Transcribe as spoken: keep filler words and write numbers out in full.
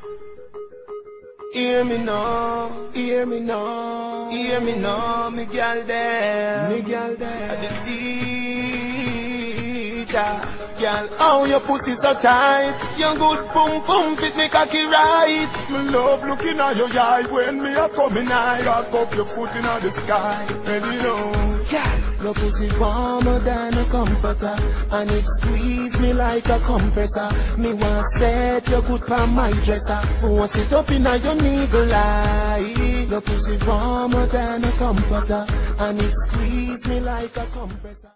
Hear me now, hear me now, hear me now, me gal there, me gal there, the teacher, gal, oh your pussy so tight, your good pum pum fit me cocky right. Me love looking at your eye when me a coming high. Cock up your foot in the sky, and you know, gal, your pussy warmer than a comforter, and it squeeze me like a compressor. Me want set your good palm my dresser, force it up in your niggle eye. Your pussy warmer than a comforter, and it squeeze me like a compressor.